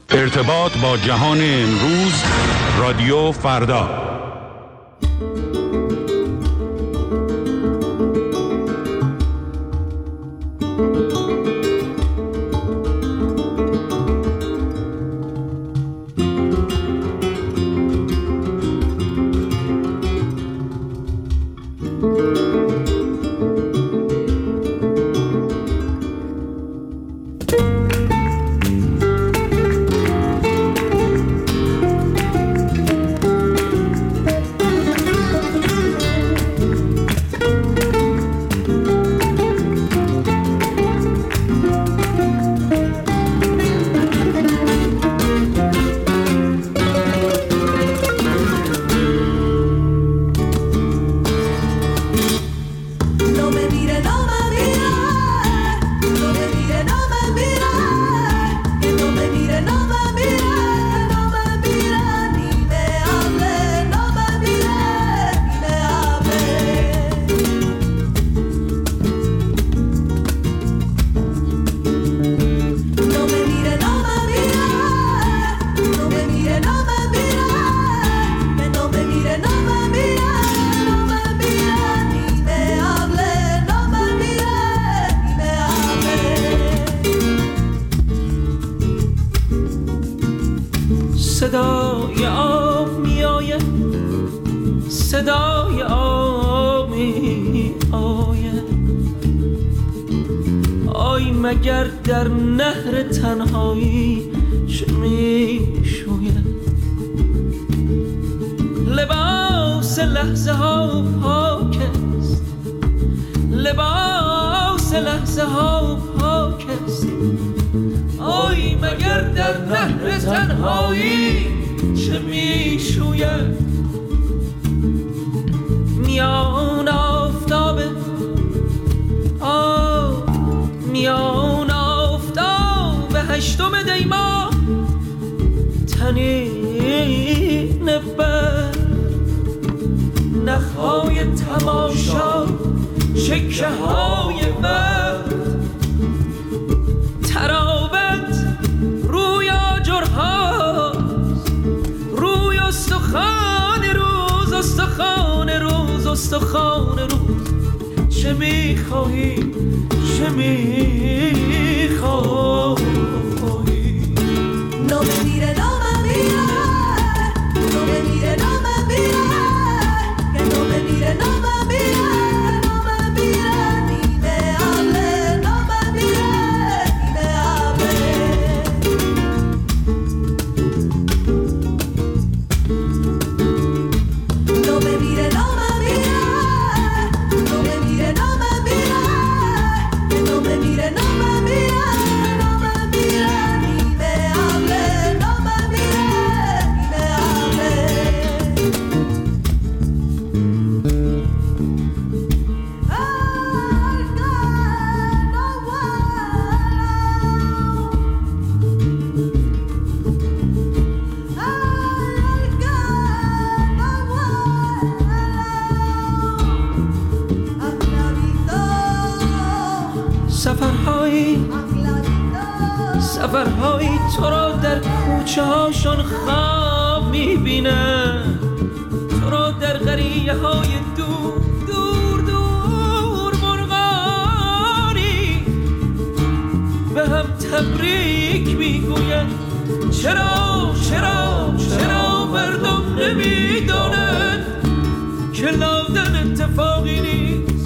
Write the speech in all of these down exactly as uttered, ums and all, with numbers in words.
ارتباط با جهان امروز، رادیو فردا. صدای آب می آید، صدای آب می آید. آی مگر در نهر تنهایی چه می شوید؟ لباس لحظه ها پاک است، لباس لحظه ها پاک است. آی مگر در نهر تنهایی چه می شوید؟ میان آفتاب آب، میان آفتاب هشتم دی ماه، تنین بر نخهای تماشا، چکه های بر تراوت روی آجرهاست، روی استخوان روز، استخوان روز، استخوان روز. چه میخواهی، چه میخواهی؟ No me mire, no me mire, no me mire, no me mire, que no me mire, no me mire, no me mire, ni me hable, no me mire, ni me hable. No me mire, no me mire, no me mire, no me mire, que no me mire, no me mire, no me mire, ni me hable, no me mire, ni me hable. Ay, que no vuelo. Ay, que no vuelo. Aclarito, سفرهایی aclarito. سفرهایی تو را در کوچه هاشون خواب میبینن، تو را در قریه های دور دور دور مرغانی به هم تبریک میگوین. چرا چرا چرا مردم نمیدانند که لادن اتفاقی نیست؟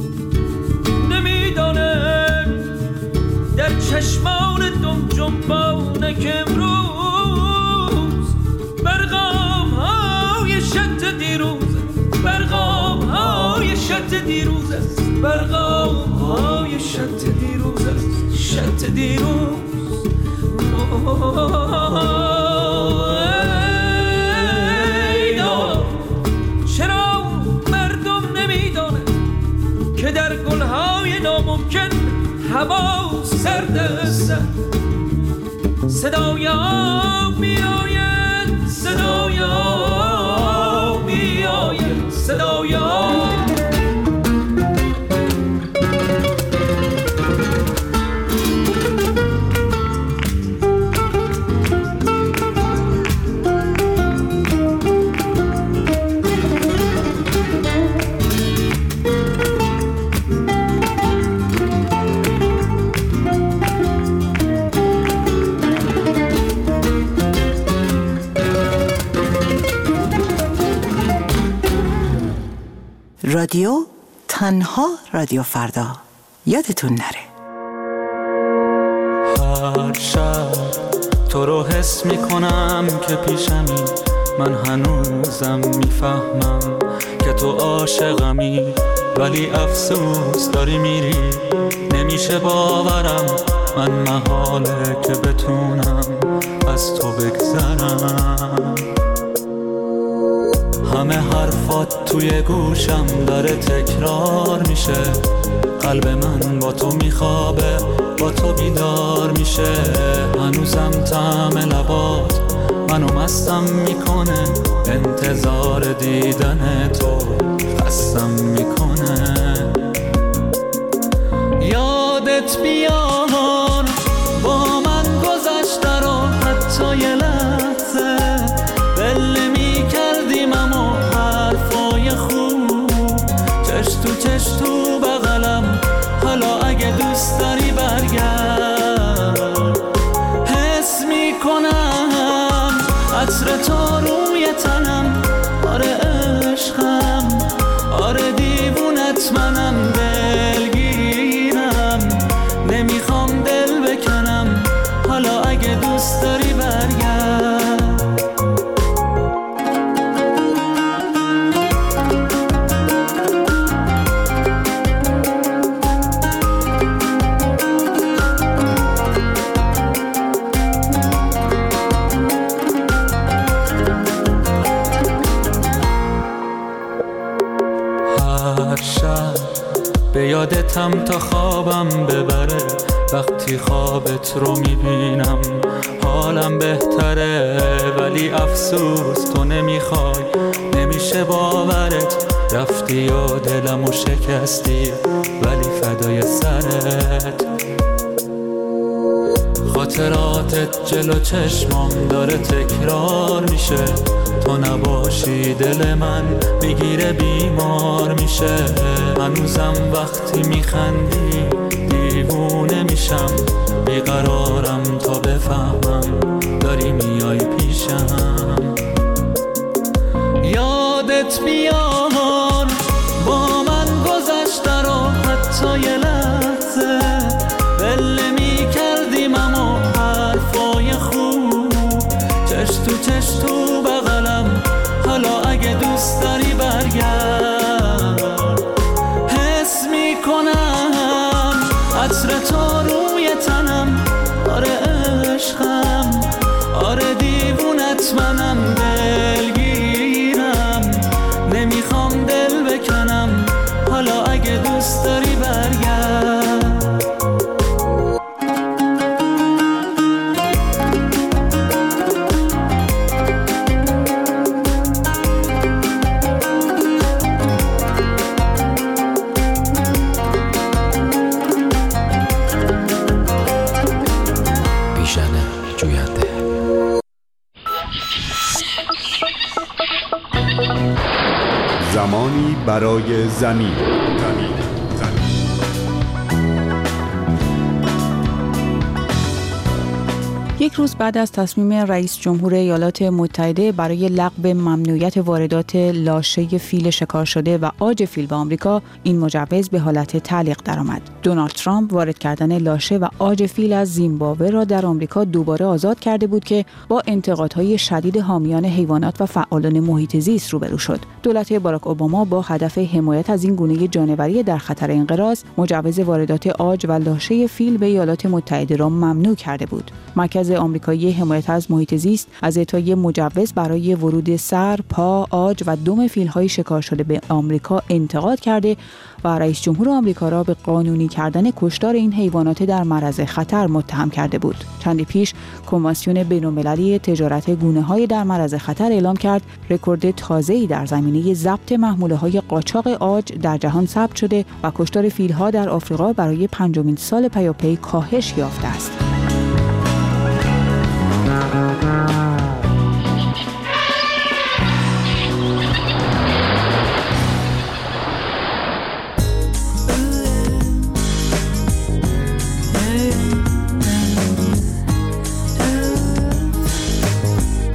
نمیدانند در چشمان دم جنبانه که امروز برغام های شط دیروز، برغام های شط دیروز است، برغام های شط دیروز است، شط دیروز. ای دار، چرا مردم نمیدانند که در گلهای ناممکن هوا سرد است؟ صدای آب می آید، صدای آب می آید، صدای آب. رادیو، تنها رادیو فردا. یادتون نره. هر شب تو رو حس میکنم که پیشمی، من هنوزم میفهمم که تو عاشقمی، ولی افسوس داری میری، نمیشه باورم، من محاله که بتونم از تو بگذرم. همه حرفات توی گوشم داره تکرار میشه، قلب من با تو میخوابه، با تو بیدار میشه، هنوزم طعم لبات منو مستم میکنه، انتظار دیدن تو خستم میکنه. یادت بیار با من گذشته رو، حتی یه لحظه بله میکردیم اما حرفای خوب، چش تو چش تو بغلم، حالا اگه دوست داری برگرد. حس میکنم عطر تو روی تنم، آره عشقم، آره دیوونت منم، دلگیرم، نمیخوام دل بکنم، حالا اگه دوست داری برگرد. به یادتم تا خوابم ببره، وقتی خوابت رو میبینم حالم بهتره، ولی افسوس تو نمیخوای، نمیشه باورت، رفتی و دلمو شکستی، ولی فدای سرت. خاطراتت جلو چشمام داره تکرار میشه، تو نباشی دل من میگیره بیمار میشه، هنوزم وقتی میخندی دیوونه میشم، بیقرارم تا بفهمم داری میای پیشم. یادت بیار با من گذشته رو، حتی یه لحظه بله میکردیم اما حرفای خوب، چش تو چش تو بغلم، حالا اگه دوست داری برگرد. حس میکنم عطر تو روی تنم، آره عشقم، آره دیوونت منم، دلگیرم، نمیخوام دل بکنم، حالا اگه دوست داری برگرد. زمانی برای زمین. یک روز بعد از تصمیم رئیس جمهور ایالات متحده برای لغو ممنوعیت واردات لاشه فیل شکار شده و عاج فیل به آمریکا، این مجوز به حالت تعلیق درآمد. دونالد ترامپ وارد کردن لاشه و عاج فیل از زیمبابوه را در آمریکا دوباره آزاد کرده بود که با انتقادهای شدید حامیان حیوانات و فعالان محیط زیست روبرو شد. دولت باراک اوباما با هدف حمایت از این گونه جانوری در خطر انقراض، مجوز واردات عاج و لاشه فیل به ایالات متحده را ممنوع کرده بود. مرکز آمریکایی حمایت از محیط زیست از اعطای مجوز برای ورود سر، پا، عاج و دم فیل‌های شکار شده به آمریکا انتقاد کرده و رئیس جمهور آمریکا را به قانونی کردن کشتار این حیوانات در معرض خطر متهم کرده بود. چندی پیش کنوانسیون بین‌المللی تجارت گونه‌های در معرض خطر اعلام کرد رکورد تازه‌ای در زمینه ضبط محموله‌های قاچاق عاج در جهان ثبت شده و کشتار فیل‌ها در آفریقا برای پنجمین سال پیاپی کاهش یافته است.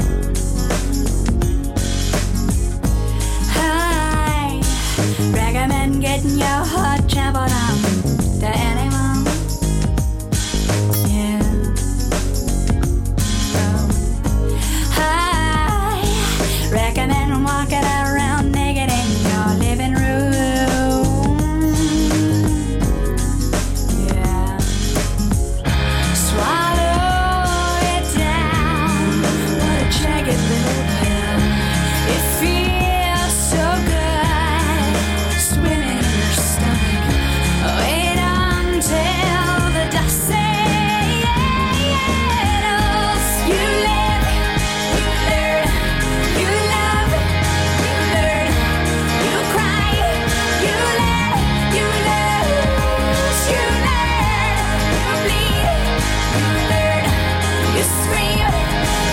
Rag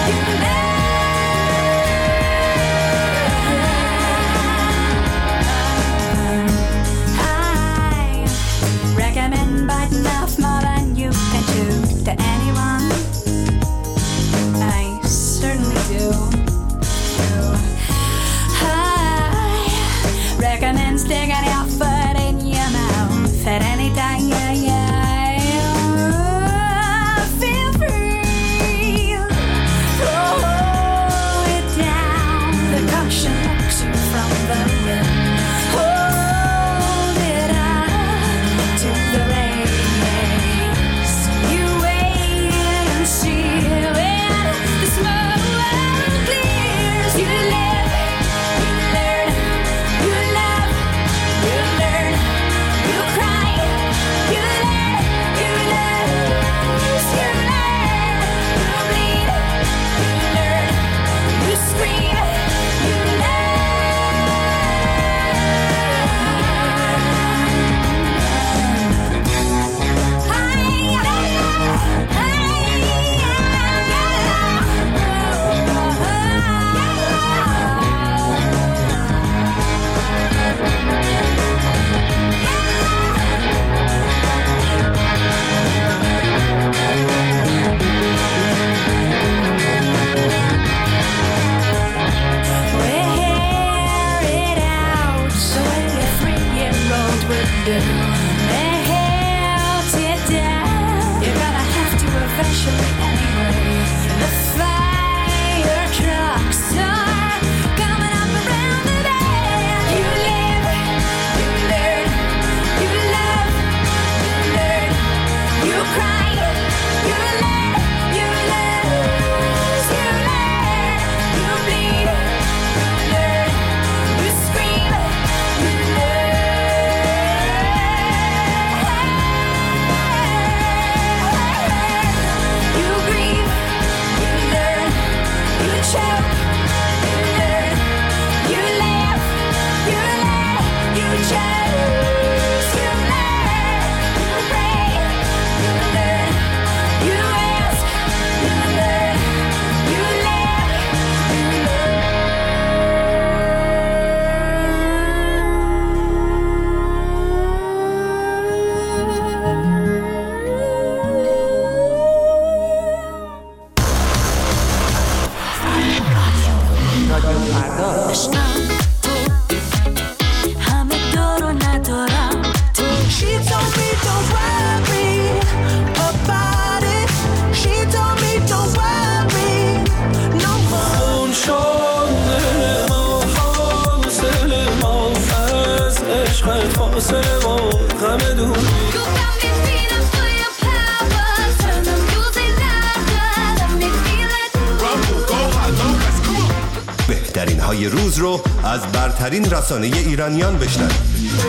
بهترین های روز رو از برترین رسانه ایرانیان بشنوید.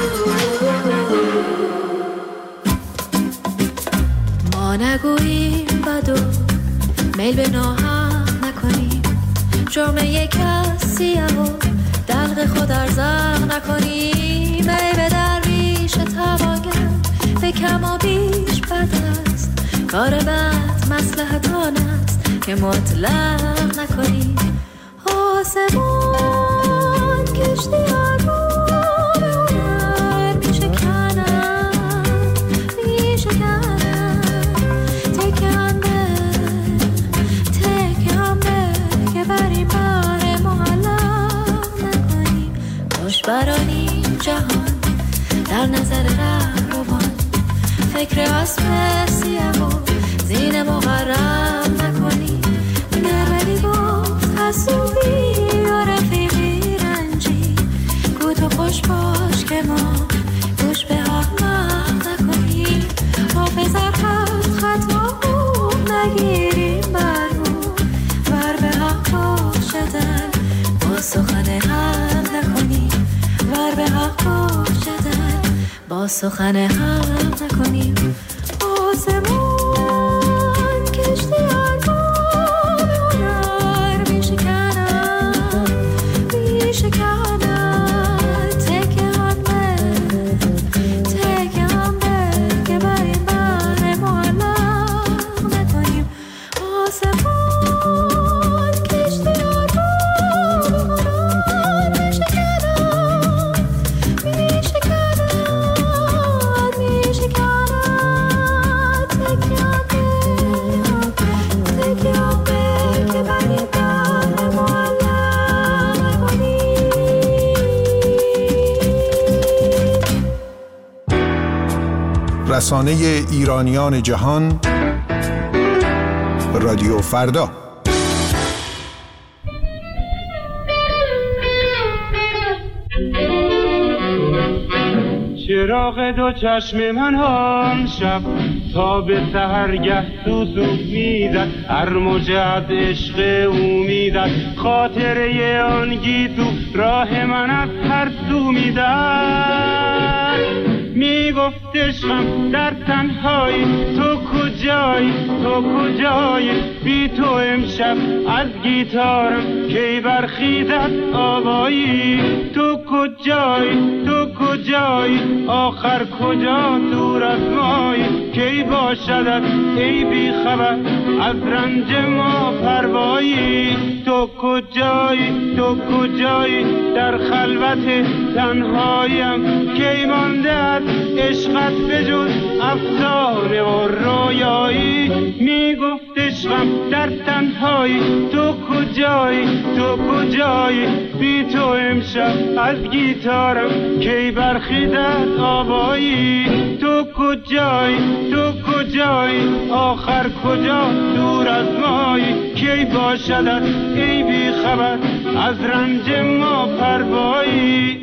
ما نگوییم بدو میل به ناحق نکنیم، جرم یک کسیه و دلق خود ارزاق نکنیم. ای به درویش توانگر به کم و بیش بد است، کار بد مصلحت آن است که مطلق نکنیم. آسمان کشتی آرمان هنر می شکنن می شکنن، تکم به تکم به که بر این بار معلق نکنیم. خوش برانیم جهان در نظر رهروان، فکر اسب سیه و زین مغرب نکنیم. گر ولی گفت حسوبی و رفیقی رنجی، گو تو خوش باش که ما گوش به احمق نکنیم. حافظ حق خطا نگیریم بر رو، ور به حق باشدن با سخن حق نکنیم. ور به حق باشدن با سخن حق نکنیم. آسمان کشتی آرمان هنر می شکنن می شکنن، تکه هم به تکه هم به که بر این بر معلق نکنیم. آسمان رسانه ایرانیان جهان، رادیو فردا. چراغ دو چشم من آن شب تا به سحرگه سوسو میزد، هر موج از عشق او میزد، خاطره آن گیسو راه من از هر سو میزد. میگفت عشقم در تنهایی تو کجایی، تو کجایی، بی تو امشب از گیتارم کی برخیزد آوایی. تو کجایی، تو کجایی، آخر کجا دور از مایی، کی باشدت ای بی خبر از رنج ما پروایی. تو کجایی، تو کجایی، در خلوت تنهایم کی مانده عشقت بجز افسانه و رویایی. میگفت عشقم در تنهایی تو کجایی، تو کجایی، بی تو امشب از گیتارم کی برخیزد آوایی. تو کجایی، تو کجایی، آخر کجا دور از مایی، کی باشدت ای بی خبر از رنج ما پروایی.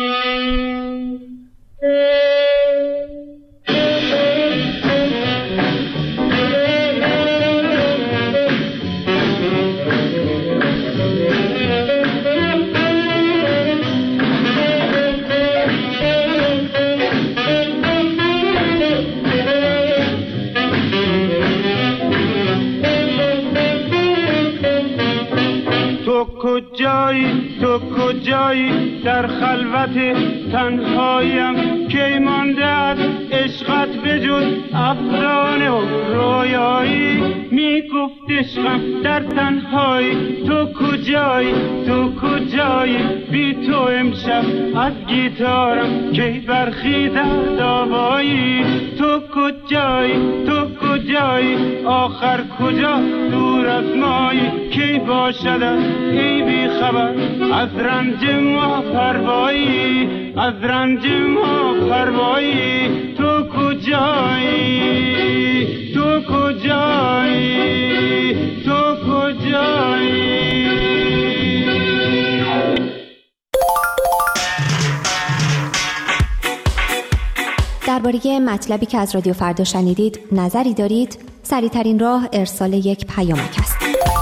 کجایی، تو کجایی، در خلوت تنهایم کی مانده است عشقت بجز افسانه و رویایی. میگفت عشقم در تنهایی تو کجایی، تو کجایی، بی تو امشب از گیتارم کی برخیزد آوایی. تو کجایی، تو کجایی، آخر کجا دور از مایی، کی باشدت ای بی خبر از رنج ما پروایی، از رنج ما پروایی. تو کجایی، تو کجایی، تو کجایی. درباره مطلبی که از رادیو فردا شنیدید نظری دارید؟ سریع‌ترین راه ارسال یک پیامک است.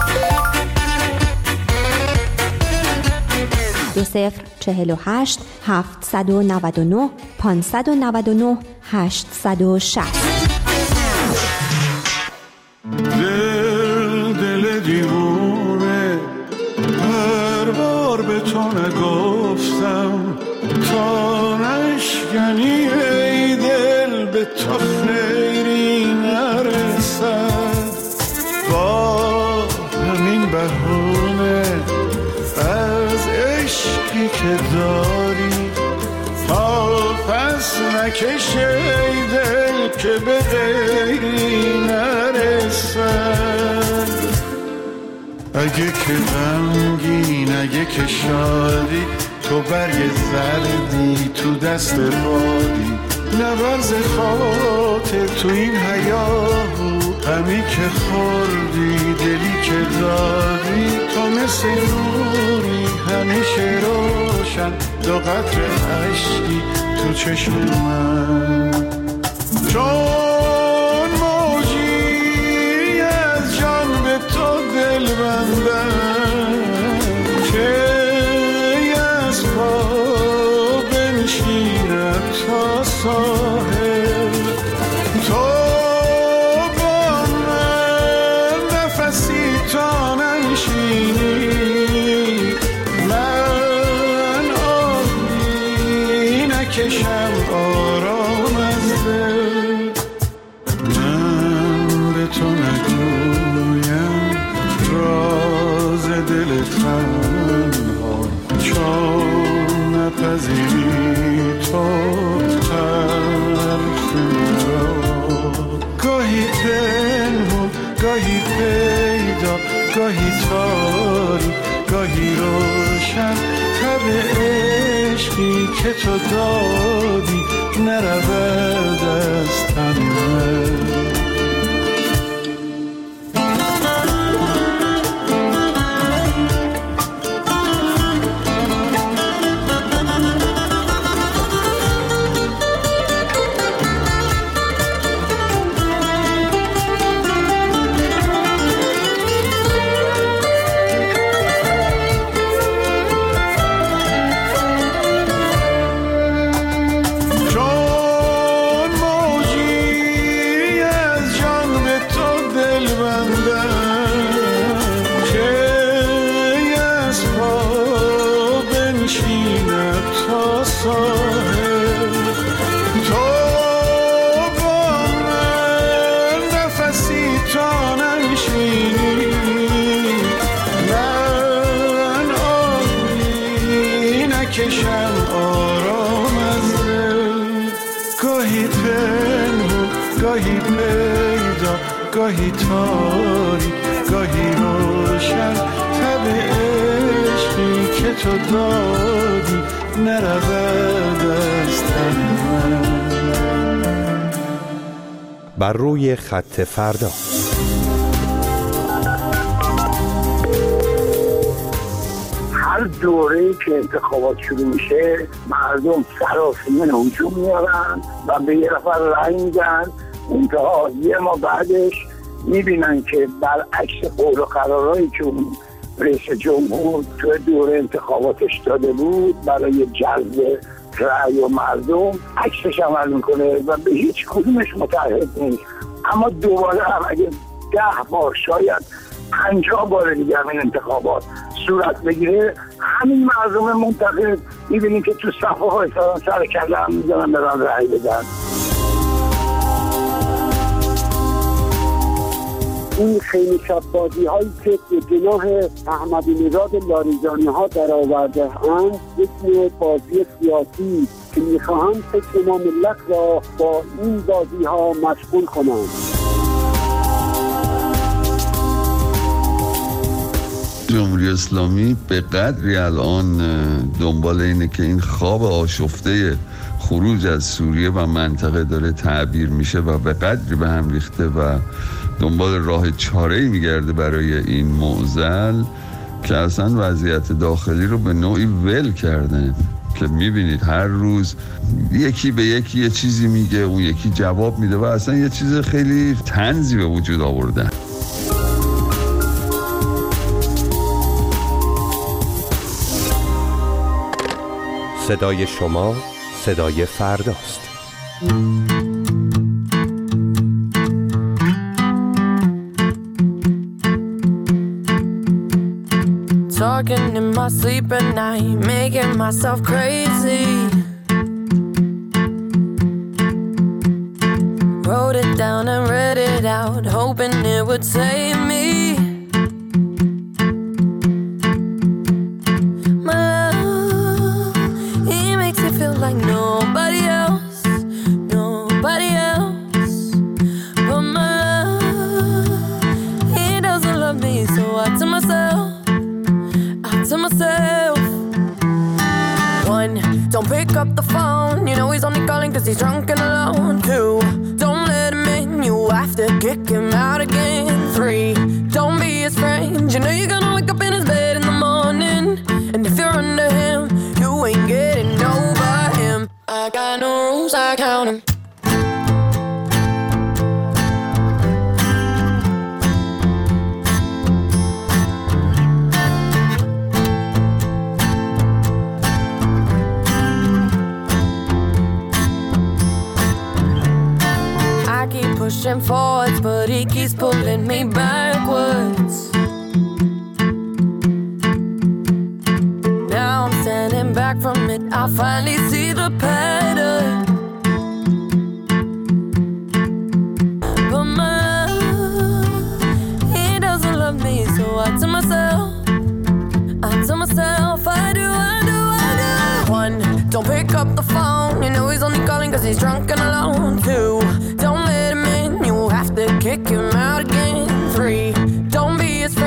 دو صفر چهل و هشت هفتصد و نود و نه پانصد و نود و نه هشتصد و شصت. دل دل دیوونه هر بار به تو نگفتم تا نشکنی ای دل به تو خیری نرسد. با همین بهونه از عشقی که داری تا پس نکشه ای دل که به غیری نرسد. اگه که غمگین اگه که شادی تو برگ زردی تو دست بادی نبرز خاطر تو این حیاهو غمی که خوردی دلی که دادی تو مثل نوری همیشه روشن دو قطر عشقی تو چشم من. چون موجی از جان به تو دل بندم که از پا بنشینم تا ساحل تو با من نفسی تا ننشینی من آبی نکشم آرام از دل. من به تو نگویم راز دل تنها چون نپذیری تو حرف مرا. گاهی پنهون گاهی پی پیدا، گاهی تاری گاهی روشن. تب عشقی که تو دادی نرود از تن من. گاهی تاری گاهی روشن. تب عشقی که تو دادی نرود از تن من. بر روی خط فردا. هر دوره‌ای که انتخابات شروع میشه مردم سراسیمه هجوم میارن و به یه نفر رأی میدن. اونجا یه ما بعدش میبینن که برعکس قول و قرارهایی که اون رئیس جمهور توی دوره انتخاباتش داده بود برای جلب رأی و مردم عکسش عمل میکنه و به هیچ کدومش متعهد نیست. اما دوباره هم اگه ده بار شاید پنجاه بار دیگر این انتخابات صورت بگیره همین مردم منتقد میبینیم که تو صفحه های سر کله هم میزنن برن رأی بدن. این خیلی شبازی هایی که به جناح احمدی نژاد لاریجانی ها در آورده اند یک نوع بازی سیاسی که میخواهند فکر ما ملت را با این بازی ها مشغول کنند. جمهوری اسلامی به قدری الان دنبال اینه که این خواب آشفته خروج از سوریه و منطقه داره تعبیر میشه و به قدری به هم ریخته و دنبال راه چاره‌ای میگرده برای این معضل که اصلا وضعیت داخلی رو به نوعی ول کردن که میبینید هر روز یکی به یکی یه چیزی میگه، اون یکی جواب میده و اصلا یه چیز خیلی طنزی به وجود آوردن. صدای شما صدای فرداست. Talking in my sleep at night, making myself crazy. Wrote it down and read it out, hoping it would save me. My love, he makes me feel like nobody else, nobody else. But my love, he doesn't love me, so I tell myself, to myself. One, don't pick up the phone, you know he's only calling cause he's drunk and alone. Two, don't let him in, you have to kick him out again. Three, don't be his friend, you know you're gonna wake up in his bed in the morning. And if you're under him, you ain't getting over him. I got no rules, I count him. Pushing forwards, but he keeps pulling me backwards. Now I'm standing back from it, I finally see the pattern. But my love, he doesn't love me, so I tell myself, I tell myself, I do, I do, I do. One, don't pick up the phone, you know he's only calling cause he's drunk and alone. Two, don't let him in, you have to kick him out again. Three, don't be his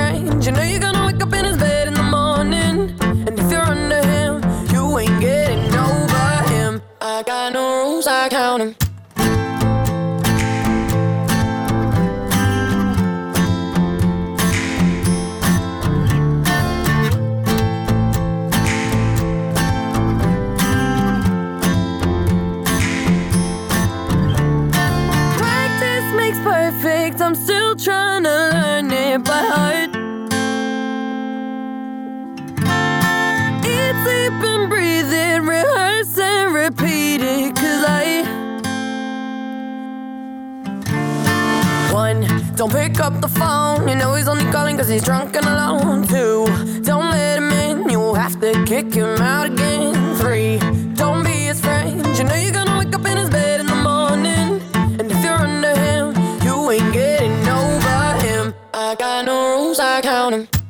Don't pick up the phone, you know he's only calling cause he's drunk and alone. Two, don't let him in, you'll have to kick him out again. Three, don't be his friend, you know you're gonna wake up in his bed in the morning. And if you're under him, you ain't getting over him. I got no rules, I count him.